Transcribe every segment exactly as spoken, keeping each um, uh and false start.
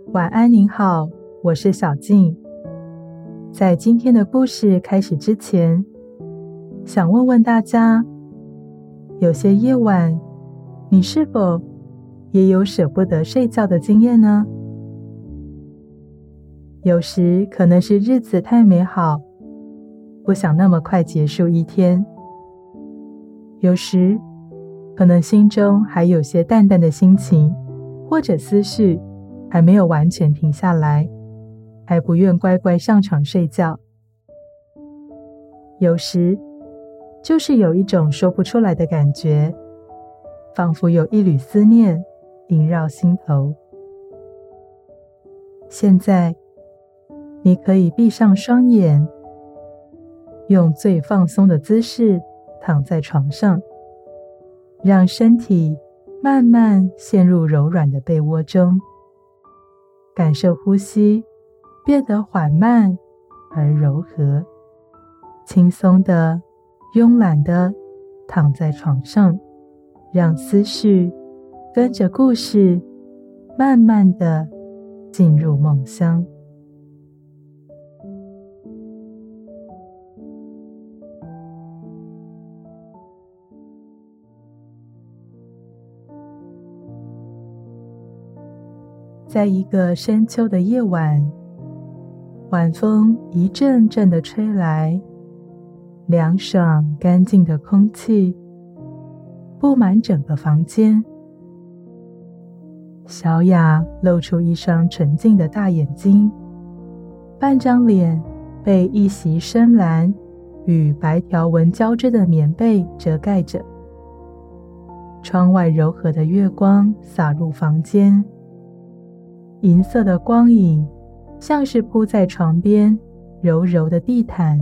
晚安，您好，我是小静。在今天的故事开始之前，想问问大家，有些夜晚，你是否也有舍不得睡觉的经验呢？有时可能是日子太美好，不想那么快结束一天；有时可能心中还有些淡淡的心情，或者思绪还没有完全停下来，还不愿乖乖上床睡觉。有时就是有一种说不出来的感觉，仿佛有一缕思念萦绕心头。现在你可以闭上双眼，用最放松的姿势躺在床上，让身体慢慢陷入柔软的被窝中，感受呼吸变得缓慢而柔和，轻松的、慵懒的躺在床上，让思绪跟着故事慢慢的进入梦乡。在一个深秋的夜晚，晚风一阵阵的吹来，凉爽干净的空气布满整个房间。小雅露出一双纯净的大眼睛，半张脸被一袭深蓝与白条纹交织的棉被遮盖着。窗外柔和的月光洒入房间，银色的光影像是铺在床边柔柔的地毯。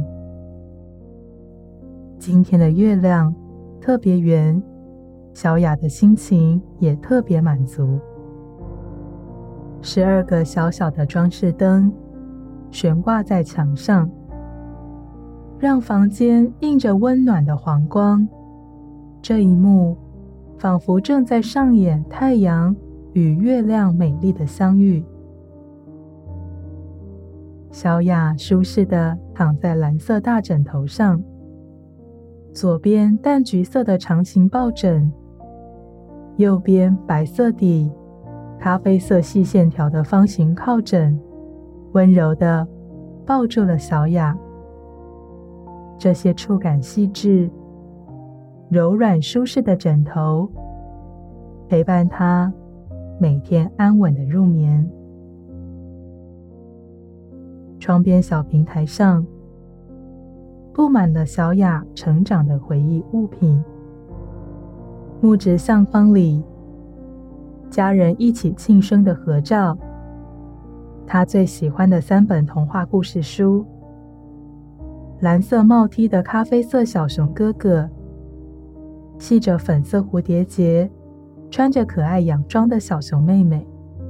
今天的月亮特别圆，小雅的心情也特别满足。十二个小小的装饰灯悬挂在墙上，让房间映着温暖的黄光。这一幕仿佛正在上演太阳与月亮美丽的相遇。小雅舒适地躺在蓝色大枕头上，左边淡橘色的长形抱枕，右边白色底咖啡色细线条的方形靠枕，温柔地抱住了小雅。这些触感细致、柔软舒适的枕头，陪伴她每天安稳的入眠。窗边小平台上布满了小雅成长的回忆物品，木质相框里家人一起庆生的合照，她最喜欢的三本童话故事书，蓝色帽 T 的咖啡色小熊哥哥，系着粉色蝴蝶结穿着可爱洋装的小熊妹妹。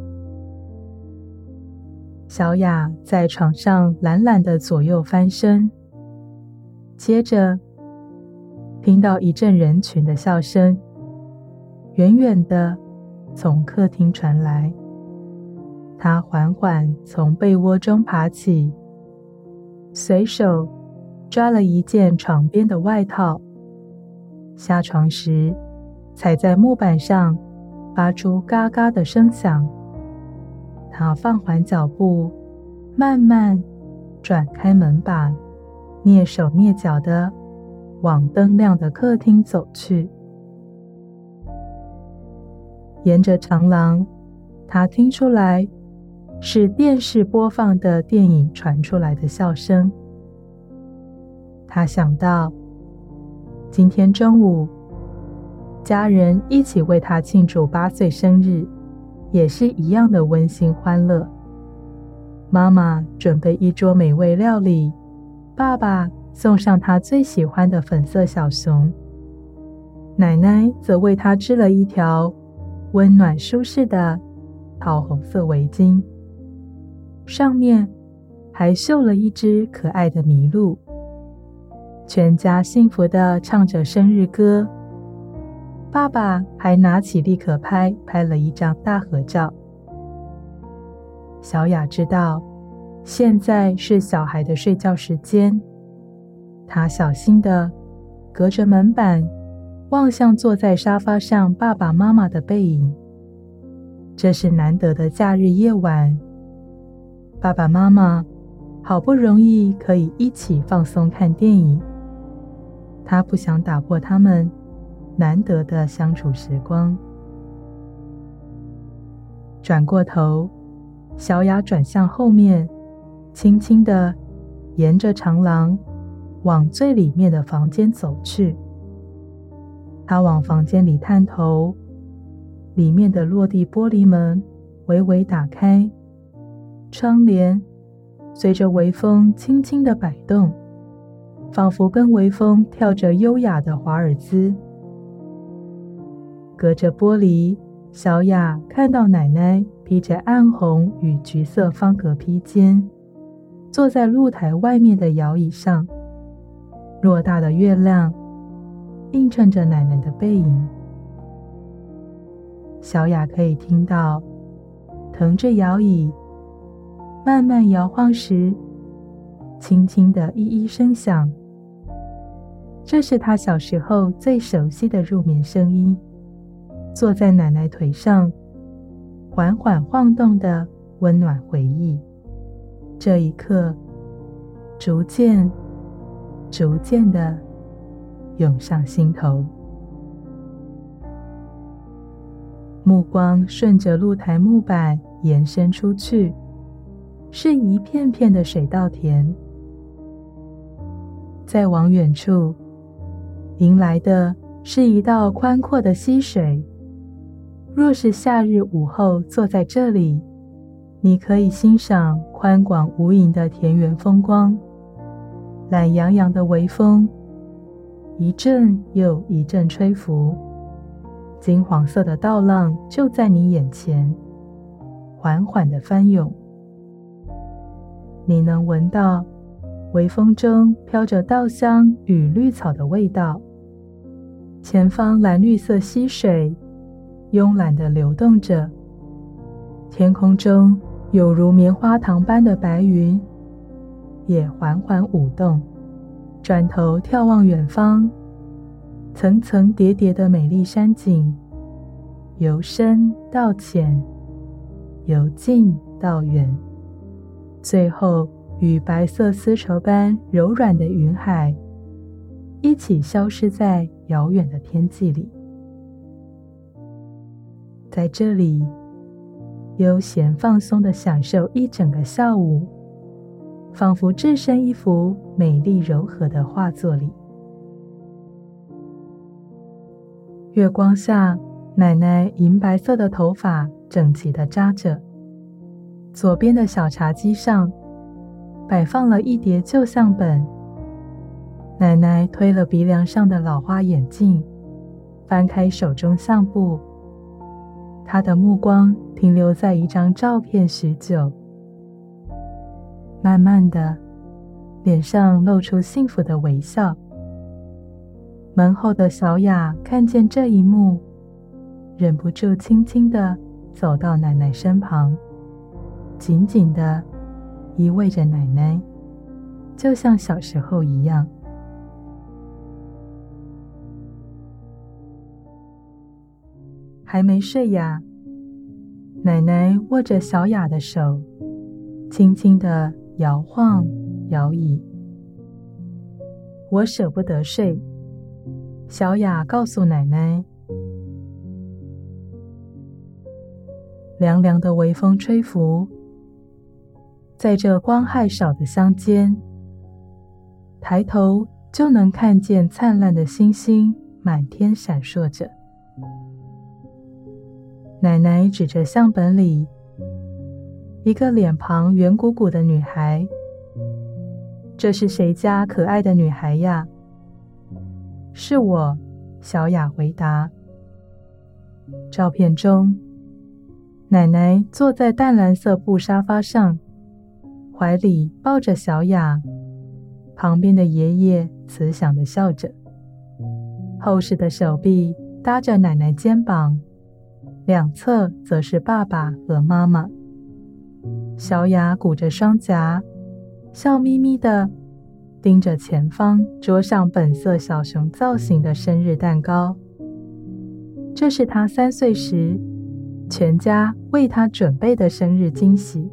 小雅在床上懒懒的左右翻身，接着听到一阵人群的笑声，远远的从客厅传来。她缓缓从被窝中爬起，随手抓了一件床边的外套，下床时踩在木板上发出嘎嘎的声响。她放缓脚步，慢慢转开门把，蹑手蹑脚地往灯亮的客厅走去。沿着长廊，她听出来是电视播放的电影传出来的笑声。她想到今天中午家人一起为她庆祝八岁生日，也是一样的温馨欢乐。妈妈准备一桌美味料理，爸爸送上他最喜欢的粉色小熊，奶奶则为他织了一条温暖舒适的桃红色围巾，上面还绣了一只可爱的麋鹿。全家幸福地唱着生日歌，爸爸还拿起立可拍拍了一张大合照。 小雅知道现在是小孩的睡觉时间，她小心地隔着门板望向坐在沙发上爸爸妈妈的背影。这是难得的假日夜晚，爸爸妈妈好不容易可以一起放松看电影，她不想打破他们难得的相处时光。转过头，小雅转向后面，轻轻地沿着长廊往最里面的房间走去。她往房间里探头，里面的落地玻璃门微微打开，窗帘随着微风轻轻地摆动，仿佛跟微风跳着优雅的华尔兹。隔着玻璃，小雅看到奶奶披着暗红与橘色方格披肩，坐在露台外面的摇椅上，偌大的月亮映衬着奶奶的背影。小雅可以听到腾着摇椅慢慢摇晃时轻轻的依依声响，这是她小时候最熟悉的入眠声音。坐在奶奶腿上缓缓晃动的温暖回忆，这一刻逐渐逐渐的涌上心头。目光顺着露台木板延伸出去，是一片片的水稻田。再往远处，迎来的是一道宽阔的溪水。若是夏日午后坐在这里，你可以欣赏宽广无垠的田园风光。懒洋洋的微风一阵又一阵吹拂，金黄色的稻浪就在你眼前缓缓地翻涌。你能闻到微风中飘着稻香与绿草的味道，前方蓝绿色溪水慵懒地流动着，天空中有如棉花糖般的白云也缓缓舞动。转头眺望远方，层层叠叠的美丽山景，由深到浅，由近到远，最后与白色丝绸般柔软的云海一起消失在遥远的天际里。在这里悠闲放松地享受一整个下午，仿佛置身一幅美丽柔和的画作里。月光下，奶奶银白色的头发整齐地扎着，左边的小茶几上摆放了一叠旧相本。奶奶推了鼻梁上的老花眼镜，翻开手中相簿，她的目光停留在一张照片许久，慢慢的，脸上露出幸福的微笑。门后的小雅看见这一幕，忍不住轻轻地走到奶奶身旁，紧紧地依偎着奶奶，就像小时候一样。还没睡呀？奶奶握着小雅的手，轻轻地摇晃摇椅。我舍不得睡，小雅告诉奶奶。凉凉的微风吹拂，在这光害少的乡间，抬头就能看见灿烂的星星满天闪烁着。奶奶指着相本里一个脸庞圆鼓鼓的女孩，这是谁家可爱的女孩呀？是我，小雅回答。照片中，奶奶坐在淡蓝色布沙发上，怀里抱着小雅，旁边的爷爷慈祥地笑着，厚实的手臂搭着奶奶肩膀，两侧则是爸爸和妈妈。 小雅鼓着双颊，笑眯眯地盯着前方桌上本色小熊造型的生日蛋糕。这是她三岁时全家为她准备的生日惊喜。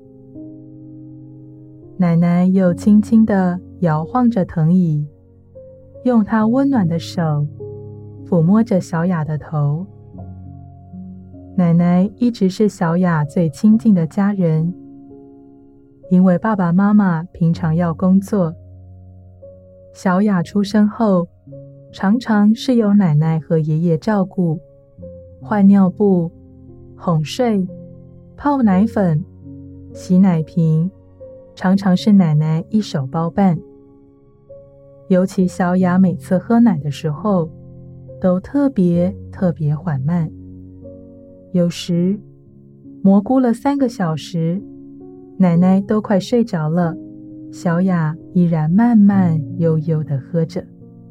奶奶又轻轻地摇晃着藤椅，用她温暖的手抚摸着小雅的头。奶奶一直是小雅最亲近的家人，因为爸爸妈妈平常要工作，小雅出生后常常是由奶奶和爷爷照顾，换尿布、哄睡、泡奶粉、洗奶瓶，常常是奶奶一手包办。尤其小雅每次喝奶的时候都特别特别缓慢，有时蘑菇了三个小时，奶奶都快睡着了，小雅依然慢慢悠悠地喝着。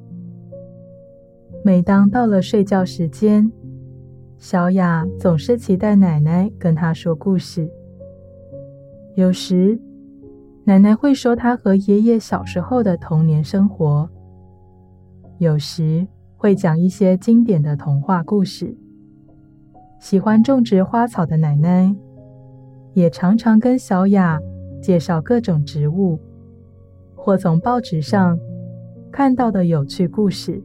每当到了睡觉时间，小雅总是期待奶奶跟她说故事。有时奶奶会说她和爷爷小时候的童年生活，有时会讲一些经典的童话故事。喜欢种植花草的奶奶也常常跟小雅介绍各种植物，或从报纸上看到的有趣故事。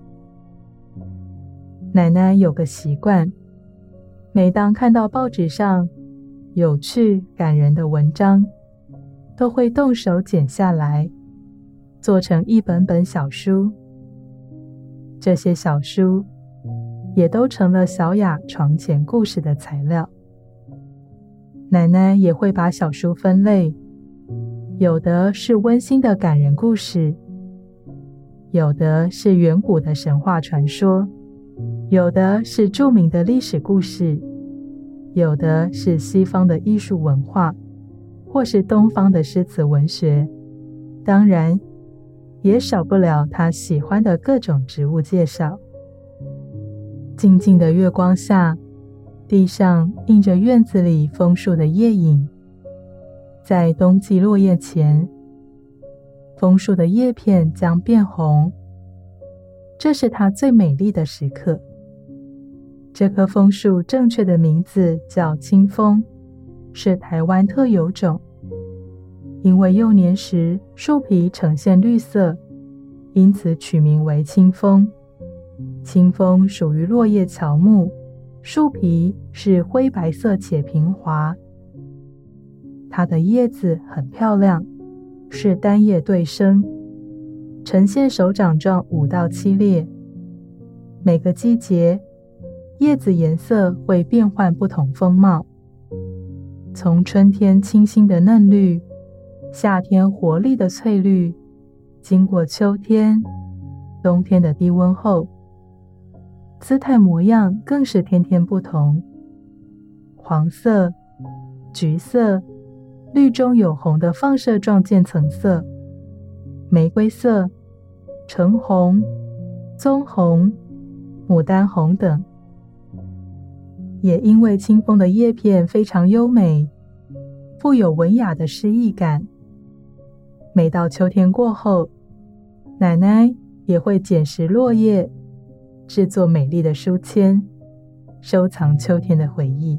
奶奶有个习惯，每当看到报纸上有趣感人的文章，都会动手剪下来，做成一本本小书。这些小书也都成了小雅床前故事的材料。奶奶也会把小书分类，有的是温馨的感人故事，有的是远古的神话传说，有的是著名的历史故事，有的是西方的艺术文化，或是东方的诗词文学，当然也少不了她喜欢的各种植物介绍。静静的月光下，地上映着院子里枫树的叶影。在冬季落叶前，枫树的叶片将变红，这是它最美丽的时刻。这棵枫树正确的名字叫青枫，是台湾特有种。因为幼年时树皮呈现绿色，因此取名为青枫。青枫属于落叶乔木，树皮是灰白色且平滑。它的叶子很漂亮，是单叶对生，呈现手掌状五到七列。每个季节，叶子颜色会变换不同风貌，从春天清新的嫩绿，夏天活力的翠绿，经过秋天、冬天的低温后，姿态模样更是天天不同。黄色、橘色、绿中有红的放射状渐层色，玫瑰色、橙红、棕红、牡丹红等。也因为青枫的叶片非常优美，富有文雅的诗意感。每到秋天过后，奶奶也会捡拾落叶，制作美丽的书签，收藏秋天的回忆。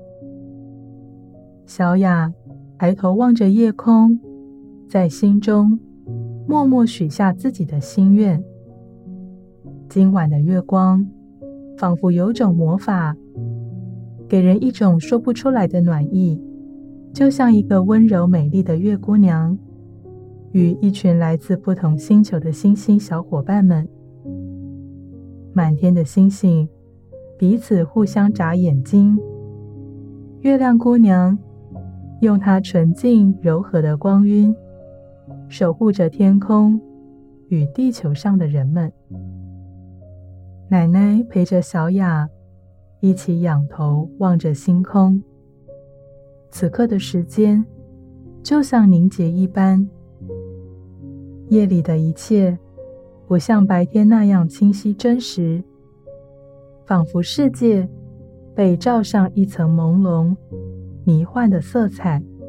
小雅抬头望着夜空，在心中默默许下自己的心愿。今晚的月光仿佛有种魔法，给人一种说不出来的暖意，就像一个温柔美丽的月姑娘，与一群来自不同星球的星星小伙伴们。满天的星星彼此互相眨眼睛，月亮姑娘用她纯净柔和的光晕，守护着天空与地球上的人们。奶奶陪着小雅一起仰头望着星空，此刻的时间就像凝结一般，夜里的一切不像白天那样清晰真实，仿佛世界被罩上一层朦胧迷幻的色彩。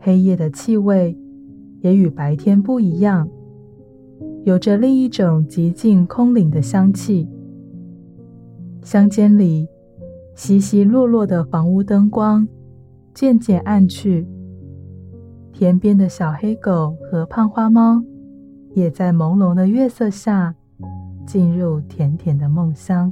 黑夜的气味也与白天不一样，有着另一种极尽空灵的香气。乡间里稀稀落落的房屋灯光渐渐暗去，田边的小黑狗和胖花猫也在朦胧的月色下进入甜甜的梦乡。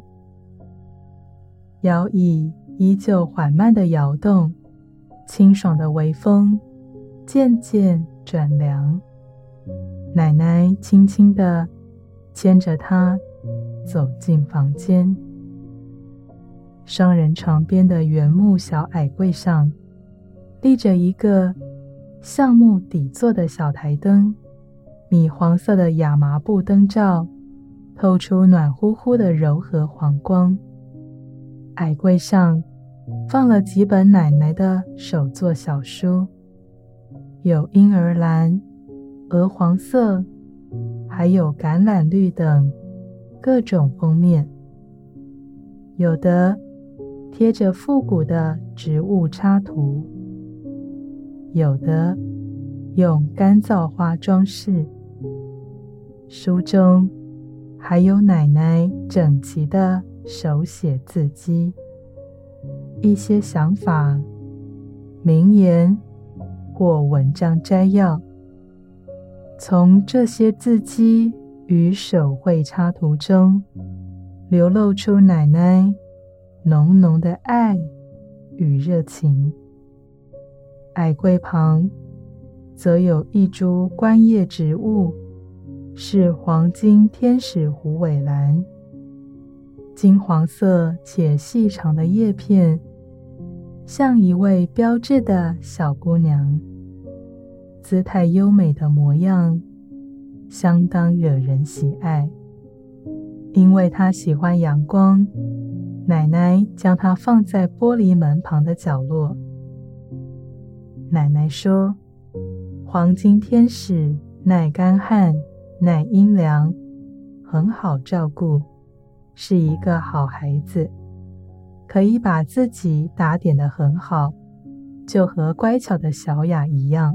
摇椅依旧缓慢地摇动，清爽的微风渐渐转凉。奶奶轻轻地牵着她走进房间。双人床边的原木小矮柜上立着一个橡木底座的小台灯，米黄色的亚麻布灯罩透出暖乎乎的柔和黄光。矮柜上放了几本奶奶的手作小书，有婴儿蓝、鹅黄色，还有橄榄绿等各种封面，有的贴着复古的植物插图，有的用干燥花装饰。书中还有奶奶整齐的手写字迹，一些想法、名言或文章摘要。从这些字迹与手绘插图中流露出奶奶浓浓的爱与热情。矮柜旁则有一株观叶植物，是黄金天使虎尾兰，金黄色且细长的叶片像一位标致的小姑娘，姿态优美的模样相当惹人喜爱。因为她喜欢阳光，奶奶将它放在玻璃门旁的角落。奶奶说，黄金天使耐干旱、耐阴凉，很好照顾，是一个好孩子，可以把自己打点得很好，就和乖巧的小雅一样。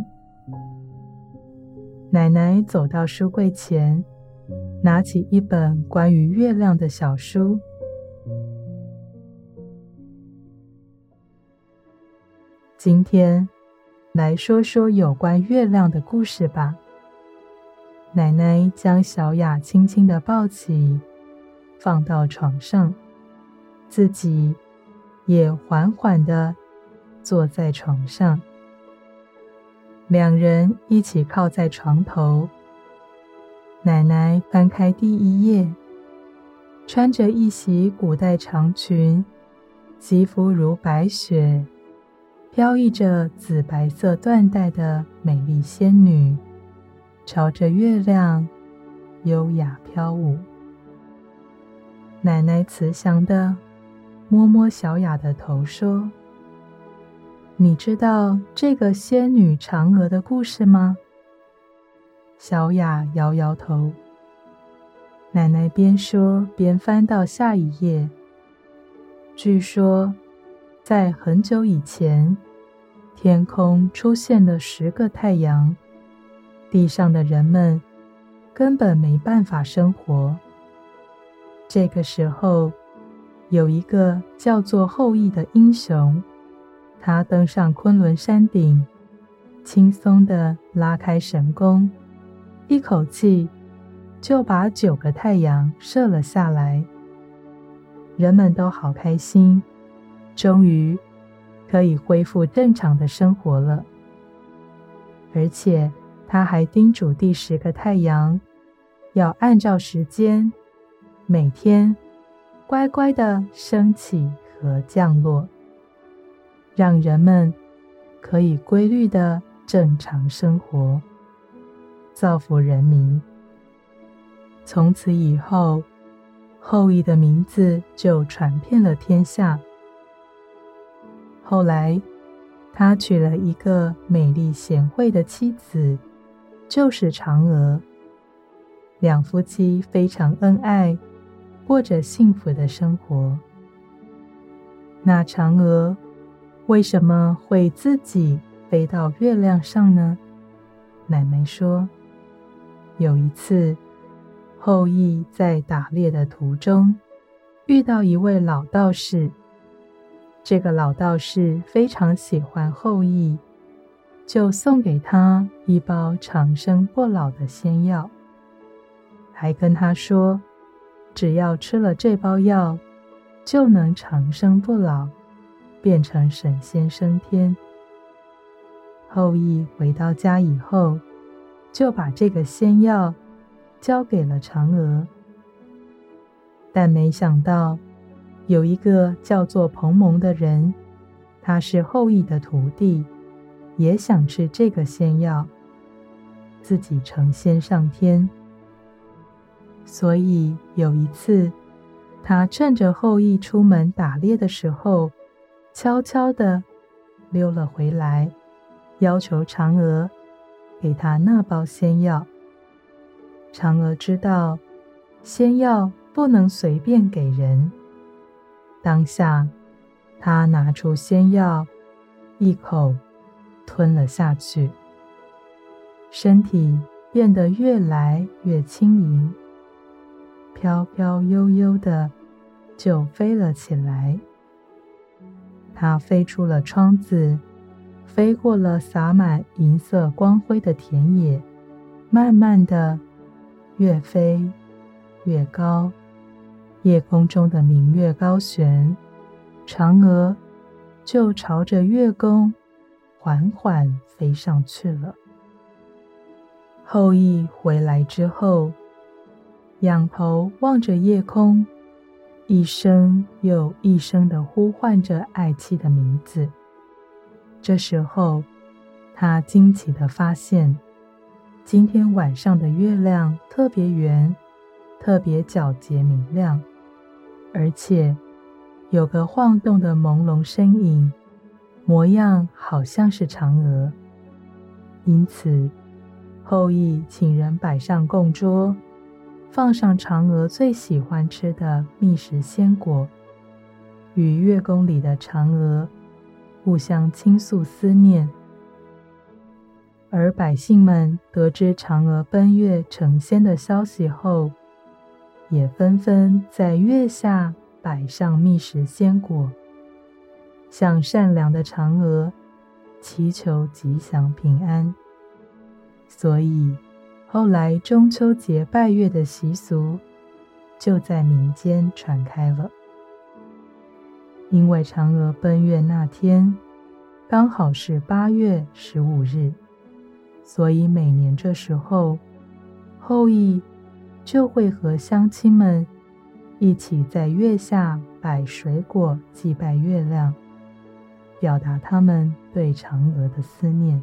奶奶走到书柜前，拿起一本关于月亮的小书。今天来说说有关月亮的故事吧。奶奶将小雅轻轻地抱起，放到床上，自己也缓缓地坐在床上。两人一起靠在床头，奶奶翻开第一页，穿着一袭古代长裙，肌肤如白雪，飘逸着紫白色缎带的美丽仙女，朝着月亮优雅飘舞。奶奶慈祥地摸摸小雅的头说，你知道这个仙女嫦娥的故事吗？小雅摇摇头。奶奶边说边翻到下一页。据说在很久以前，天空出现了十个太阳，地上的人们根本没办法生活。这个时候，有一个叫做后羿的英雄，他登上昆仑山顶，轻松地拉开神弓，一口气就把九个太阳射了下来。人们都好开心，终于可以恢复正常的生活了。而且他还叮嘱第十个太阳要按照时间每天乖乖地升起和降落，让人们可以规律地正常生活，造福人民。从此以后，后羿的名字就传遍了天下。后来他娶了一个美丽贤惠的妻子，就是嫦娥。两夫妻非常恩爱，过着幸福的生活。那嫦娥为什么会自己飞到月亮上呢？奶奶说，有一次，后羿在打猎的途中遇到一位老道士，这个老道士非常喜欢后羿，就送给他一包长生不老的仙药，还跟他说，只要吃了这包药，就能长生不老，变成神仙升天。后羿回到家以后，就把这个仙药交给了嫦娥。但没想到，有一个叫做彭蒙的人，他是后羿的徒弟，也想吃这个仙药，自己成仙上天。所以有一次，他趁着后羿出门打猎的时候，悄悄地溜了回来，要求嫦娥给他那包仙药。嫦娥知道仙药不能随便给人，当下她拿出仙药，一口吞了下去，身体变得越来越轻盈，飘飘悠悠的就飞了起来。它飞出了窗子，飞过了洒满银色光辉的田野，慢慢的越飞越高，夜空中的明月高悬，嫦娥就朝着月宫缓缓飞上去了。后羿回来之后，仰头望着夜空，一声又一声地呼唤着爱妻的名字。这时候，他惊奇地发现，今天晚上的月亮特别圆，特别皎洁明亮，而且有个晃动的朦胧身影，模样好像是嫦娥。因此，后羿请人摆上供桌，放上嫦娥最喜欢吃的蜜食鲜果，与月宫里的嫦娥互相倾诉思念。而百姓们得知嫦娥奔月成仙的消息后，也纷纷在月下摆上蜜食鲜果，向善良的嫦娥祈求吉祥平安。所以后来中秋节拜月的习俗就在民间传开了。因为嫦娥奔月那天刚好是八月十五日，所以每年这时候，后羿就会和乡亲们一起在月下摆水果祭拜月亮，表达他们对嫦娥的思念。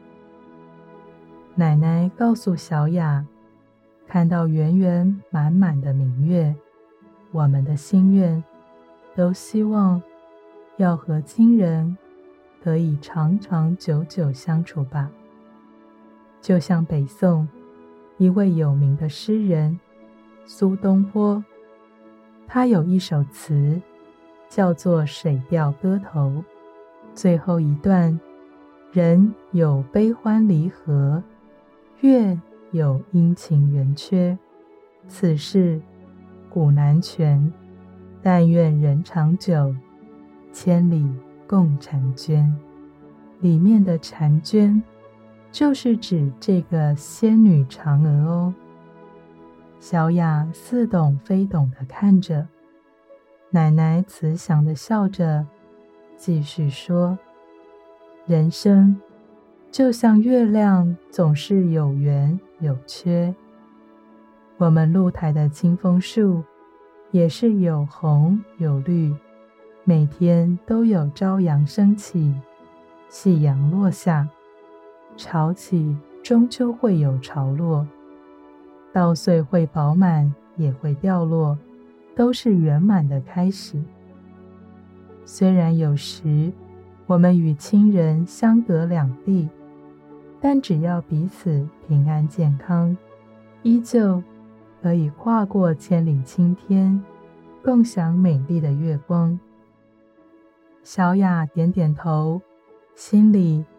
奶奶告诉小雅，看到圆圆满满的明月，我们的心愿都希望要和亲人可以长长久久相处吧。就像北宋一位有名的诗人苏东坡，他有一首词叫做《水调歌头》，最后一段，人有悲欢离合，月有阴晴圆缺，此事古难全，但愿人长久，千里共婵娟。里面的婵娟就是指这个仙女嫦娥哦。小雅似懂非懂地看着，奶奶慈祥地笑着，继续说，人生就像月亮，总是有圆有缺。我们露台的清风树也是有红有绿，每天都有朝阳升起，夕阳落下，潮起终究会有潮落，稻穗会饱满也会掉落，都是圆满的开始。虽然有时我们与亲人相隔两地，但只要彼此平安健康，依旧可以跨过千里青天，共享美丽的月光。小雅点点头，心里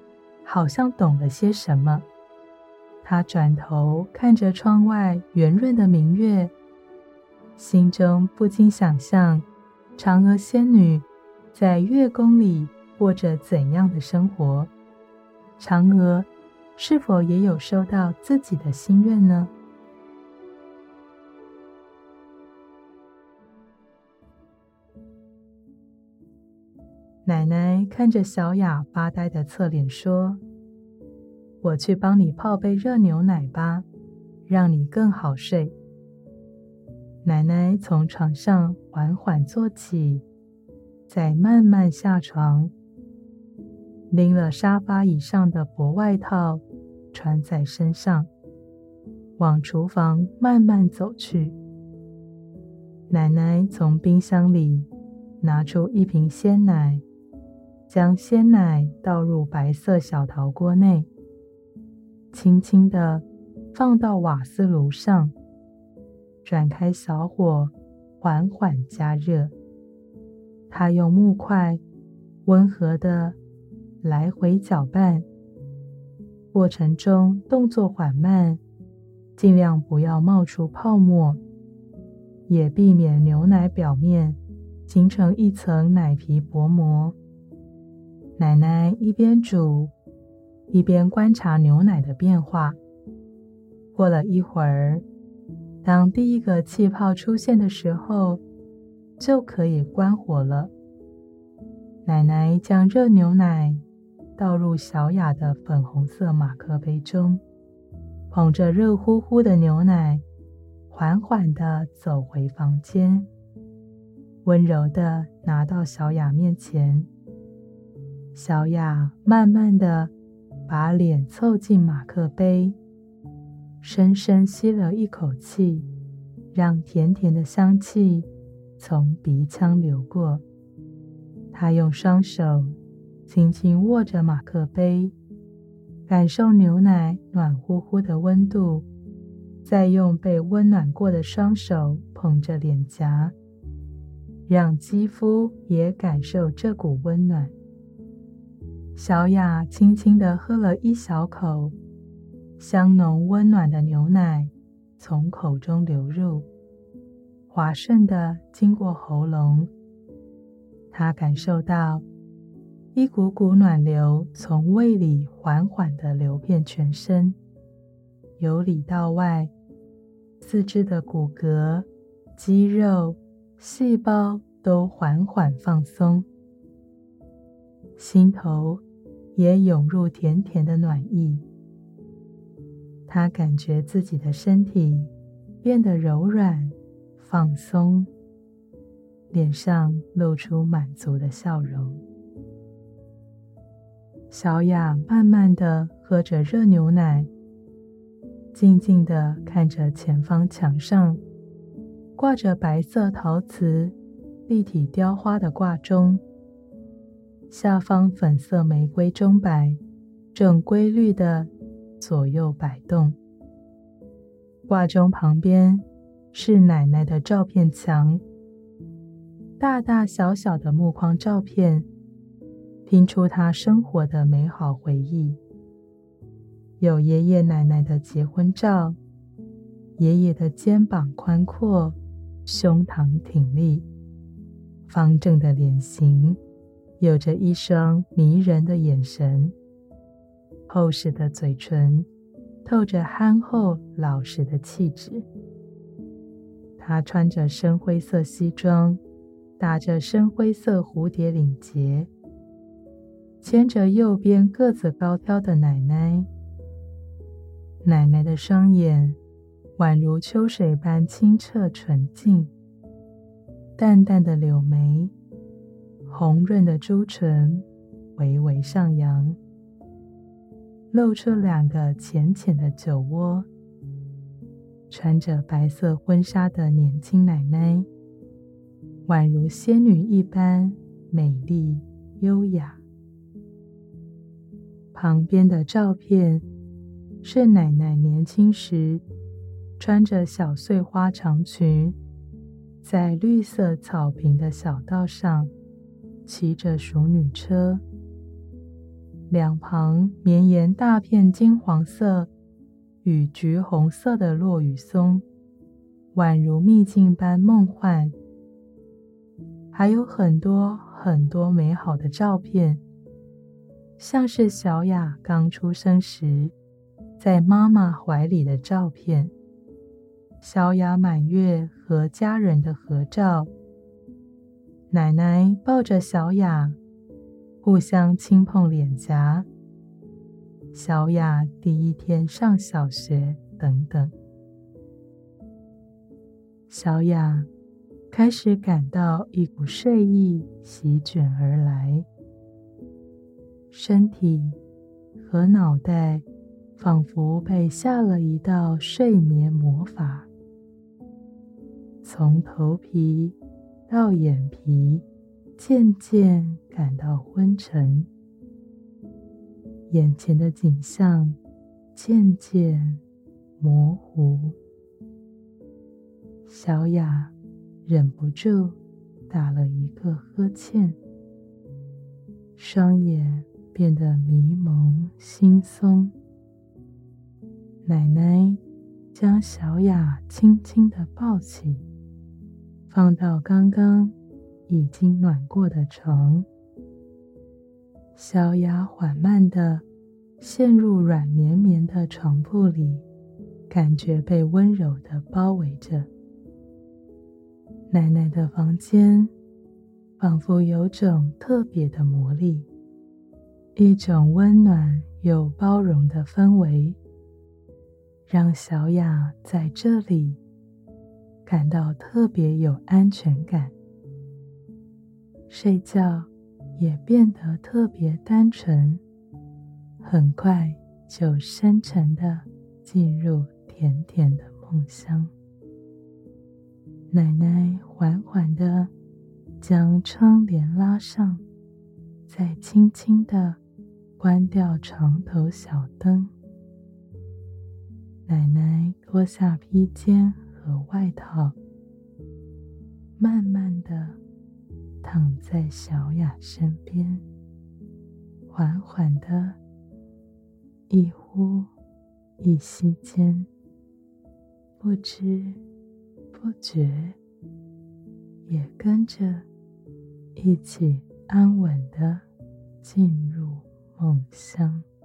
好像懂了些什么。他转头看着窗外圆润的明月，心中不禁想象嫦娥仙女在月宫里过着怎样的生活，嫦娥是否也有收到自己的心愿呢？奶奶看着小雅发呆的侧脸说：“我去帮你泡杯热牛奶吧，让你更好睡。”奶奶从床上缓缓坐起，再慢慢下床，拎了沙发椅上的薄外套穿在身上，往厨房慢慢走去。奶奶从冰箱里拿出一瓶鲜奶，将鲜奶倒入白色小陶锅内，轻轻地放到瓦斯炉上，转开小火，缓缓加热。她用木块温和地来回搅拌，过程中动作缓慢，尽量不要冒出泡沫，也避免牛奶表面形成一层奶皮薄膜。奶奶一边煮，一边观察牛奶的变化。过了一会儿，当第一个气泡出现的时候，就可以关火了。奶奶将热牛奶倒入小雅的粉红色马克杯中，捧着热乎乎的牛奶，缓缓地走回房间，温柔地拿到小雅面前。小雅慢慢地把脸凑近马克杯，深深吸了一口气，让甜甜的香气从鼻腔流过。她用双手轻轻握着马克杯，感受牛奶暖乎乎的温度，再用被温暖过的双手捧着脸颊，让肌肤也感受这股温暖。小雅轻轻地喝了一小口，香浓温暖的牛奶从口中流入，滑顺地经过喉咙。她感受到一股股暖流从胃里缓缓地流遍全身，由里到外，四肢的骨骼、肌肉、细胞都缓缓放松，心头也涌入甜甜的暖意。她感觉自己的身体变得柔软、放松，脸上露出满足的笑容。小雅慢慢地喝着热牛奶，静静地看着前方墙上挂着白色陶瓷立体雕花的挂钟，下方粉色玫瑰钟摆正规律地左右摆动。挂钟旁边是奶奶的照片墙，大大小小的木框照片拼出她生活的美好回忆。有爷爷奶奶的结婚照，爷爷的肩膀宽阔，胸膛挺立，方正的脸型，有着一双迷人的眼神，厚实的嘴唇透着憨厚老实的气质。他穿着深灰色西装，打着深灰色蝴蝶领结，牵着右边个子高挑的奶奶。奶奶的双眼宛如秋水般清澈纯净，淡淡的柳眉，红润的朱唇微微上扬，露出两个浅浅的酒窝。穿着白色婚纱的年轻奶奶，宛如仙女一般美丽优雅。旁边的照片是奶奶年轻时穿着小碎花长裙，在绿色草坪的小道上骑着淑女车。 两旁绵延大片金黄色与橘红色的落羽松，宛如秘境般梦幻。还有很多很多美好的照片，像是小雅刚出生时在妈妈怀里的照片，小雅满月和家人的合照，奶奶抱着小雅，互相轻碰脸颊，小雅第一天上小学等等。小雅开始感到一股睡意席卷而来，身体和脑袋仿佛被下了一道睡眠魔法，从头皮到眼皮渐渐感到昏沉，眼前的景象渐渐模糊。小雅忍不住打了一个呵欠，双眼变得迷蒙惺忪。奶奶将小雅轻轻地抱起，放到刚刚已经暖过的床。小雅缓慢地陷入软绵绵的床铺里，感觉被温柔地包围着。奶奶的房间仿佛有种特别的魔力，一种温暖又包容的氛围，让小雅在这里感到特别有安全感，睡觉也变得特别单纯，很快就深沉地进入甜甜的梦乡。奶奶缓缓地将窗帘拉上，再轻轻地关掉床头小灯。奶奶脱下披肩和外套，慢慢地躺在小雅身边，缓缓地一呼一吸间，不知不觉也跟着一起安稳地进入梦乡。